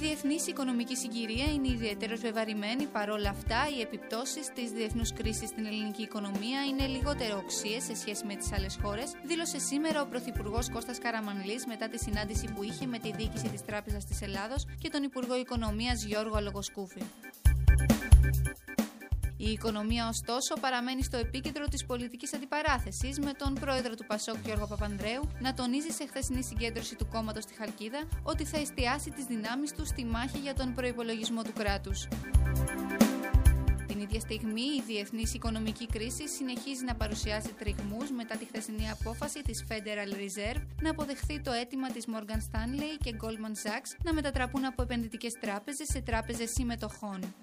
διεθνής οικονομική συγκυρία είναι ιδιαιτέρως βεβαρημένη. Παρόλα αυτά, οι επιπτώσεις της διεθνούς κρίσης στην ελληνική οικονομία είναι λιγότερο οξύες σε σχέση με τις άλλες χώρες, δήλωσε σήμερα ο Πρωθυπουργός Κώστας Καραμανλής μετά τη συνάντηση που είχε με τη διοίκηση της Τράπεζας της Ελλάδος και τον Υπουργό Οικονομίας Γιώργο Αλογοσκούφη. Η οικονομία, ωστόσο, παραμένει στο επίκεντρο της πολιτικής αντιπαράθεσης, με τον πρόεδρο του Πασόκ Γιώργο Παπανδρέου να τονίζει σε χθεσινή συγκέντρωση του κόμματος στη Χαλκίδα ότι θα εστιάσει τις δυνάμεις του στη μάχη για τον προϋπολογισμό του κράτους. Την ίδια στιγμή, η διεθνής οικονομική κρίση συνεχίζει να παρουσιάζει τριγμούς μετά τη χθεσινή απόφαση της Federal Reserve να αποδεχθεί το αίτημα της Morgan Stanley και Goldman Sachs να μετατραπούν από επενδυτικές τράπεζες σε τράπεζες συμμετοχών.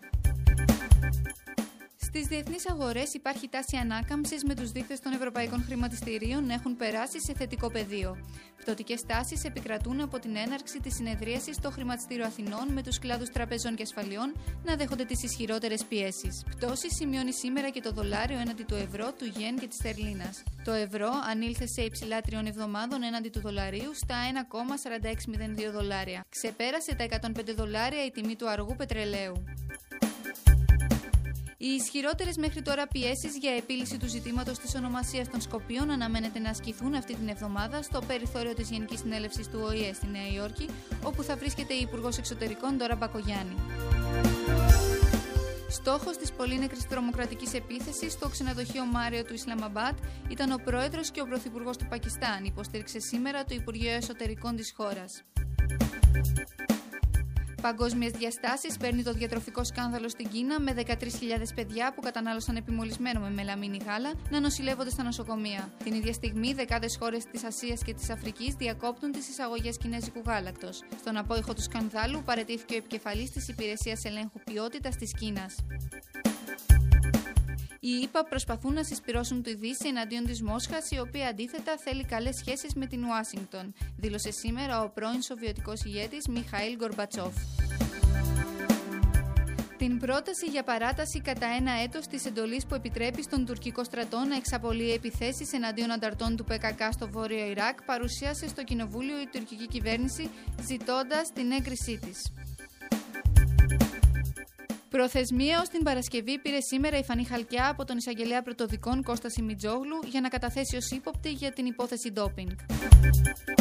Στις διεθνείς αγορές υπάρχει τάση ανάκαμψης, με τους δείκτες των ευρωπαϊκών χρηματιστηρίων να έχουν περάσει σε θετικό πεδίο. Πτωτικές τάσεις επικρατούν από την έναρξη της συνεδρίασης στο Χρηματιστήριο Αθηνών, με τους κλάδους τραπεζών και ασφαλιών να δέχονται τις ισχυρότερες πιέσεις. Πτώση σημειώνει σήμερα και το δολάριο έναντι του ευρώ, του γεν και της στερλίνας. Το ευρώ ανήλθε σε υψηλά 3 εβδομάδων έναντι του δολαρίου στα 1,4602 δολάρια. Ξεπέρασε τα 105 δολάρια η τιμή του αργού πετρελαίου. Οι ισχυρότερες μέχρι τώρα πιέσεις για επίλυση του ζητήματος της ονομασίας των Σκοπίων αναμένεται να ασκηθούν αυτή την εβδομάδα στο περιθώριο της Γενικής Συνέλευσης του ΟΗΕ στη Νέα Υόρκη, όπου θα βρίσκεται η Υπουργός Εξωτερικών Ντόρα Μπακογιάννη. Στόχος της πολύνεκρης τρομοκρατικής επίθεσης στο ξενοδοχείο Μάριο του Ισλαμαμπάτ ήταν ο πρόεδρος και ο πρωθυπουργός του Πακιστάν, υποστήριξε σήμερα το Υπουργείο Εσωτερικών της χώρας. Παγκόσμιες διαστάσεις παίρνει το διατροφικό σκάνδαλο στην Κίνα, με 13.000 παιδιά που κατανάλωσαν επιμολυσμένο με μελαμίνη γάλα να νοσηλεύονται στα νοσοκομεία. Την ίδια στιγμή, δεκάδες χώρες της Ασίας και της Αφρικής διακόπτουν τις εισαγωγές κινέζικου γάλακτος. Στον απόϊχο του σκανδάλου παραιτήθηκε ο επικεφαλής της Υπηρεσίας Ελέγχου Ποιότητας της Κίνας. Οι ΗΠΑ προσπαθούν να συσπυρώσουν τη Δύση εναντίον της Μόσχας, η οποία αντίθετα θέλει καλές σχέσεις με την Ουάσιγκτον, δήλωσε σήμερα ο πρώην Σοβιετικός ηγέτης Μιχαήλ Γκορμπατσόφ. Την πρόταση για παράταση κατά 1 έτος της εντολής που επιτρέπει στον τουρκικό στρατό να εξαπολύει επιθέσεις εναντίον ανταρτών του ΠΚΚ στο βόρειο Ιράκ παρουσίασε στο Κοινοβούλιο η τουρκική κυβέρνηση, ζητώντας την έγκρισή της. Προθεσμία ως την Παρασκευή πήρε σήμερα η Φανή Χαλκιά από τον εισαγγελέα πρωτοδικών Κώστα Σιμιτζόγλου για να καταθέσει ως ύποπτη για την υπόθεση ντόπινγκ.